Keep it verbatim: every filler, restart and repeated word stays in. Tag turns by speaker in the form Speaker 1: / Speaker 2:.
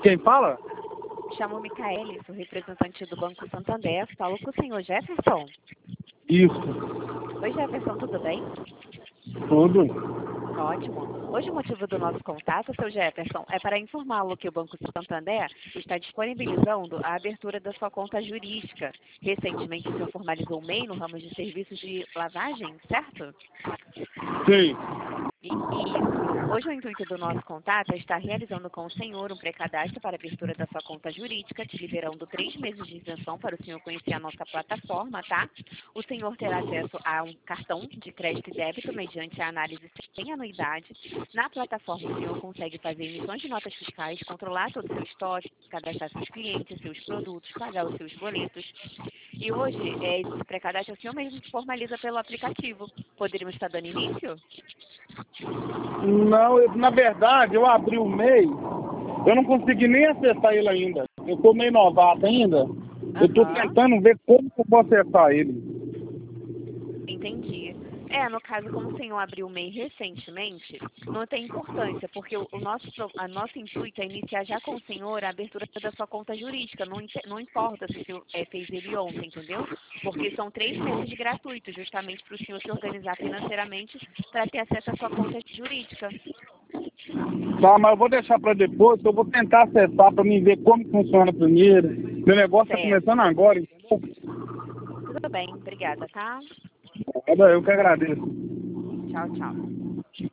Speaker 1: Quem fala?
Speaker 2: Chamo Micaele, sou representante do Banco Santander. Falo com o senhor Jefferson.
Speaker 1: Isso.
Speaker 2: Oi, Jefferson, tudo bem?
Speaker 1: Tudo.
Speaker 2: Ótimo. Hoje o motivo do nosso contato, seu Jefferson, é para informá-lo que o Banco Santander está disponibilizando a abertura da sua conta jurídica. Recentemente, o senhor formalizou o M E I no ramo de serviços de lavagem, certo?
Speaker 1: Sim.
Speaker 2: E, isso. Hoje o intuito do nosso contato é estar realizando com o senhor um pré-cadastro para a abertura da sua conta jurídica, te liberando três meses de isenção para o senhor conhecer a nossa plataforma, tá? O senhor terá acesso a um cartão de crédito e débito mediante a análise sem anuidade. Na plataforma, o senhor consegue fazer emissões de notas fiscais, controlar todo o seu estoque, cadastrar seus clientes, seus produtos, pagar os seus boletos. E hoje, é, esse pré-cadastro o senhor mesmo formaliza pelo aplicativo. Poderíamos estar dando início?
Speaker 1: Não, eu, na verdade, eu abri o M E I, eu não consegui nem acessar ele ainda. Eu estou meio novato ainda. Eu estou
Speaker 2: Aham.
Speaker 1: tentando ver como que eu vou acessar ele.
Speaker 2: Entendi. É, no caso, como o senhor abriu o M E I recentemente, não tem importância, porque o, o nosso, pro- a nosso intuito é iniciar já com o senhor a abertura da sua conta jurídica. Não, inte- não importa se o senhor é, fez ele ontem, entendeu? Porque são três meses de gratuito, justamente para o senhor se organizar financeiramente para ter acesso à sua conta jurídica.
Speaker 1: Tá, mas eu vou deixar para depois, que eu vou tentar acessar para mim ver como funciona primeiro. Meu negócio está
Speaker 2: Certo.
Speaker 1: começando agora, então
Speaker 2: Tudo bem, obrigada, tá?
Speaker 1: eu que agradeço.
Speaker 2: Tchau, tchau.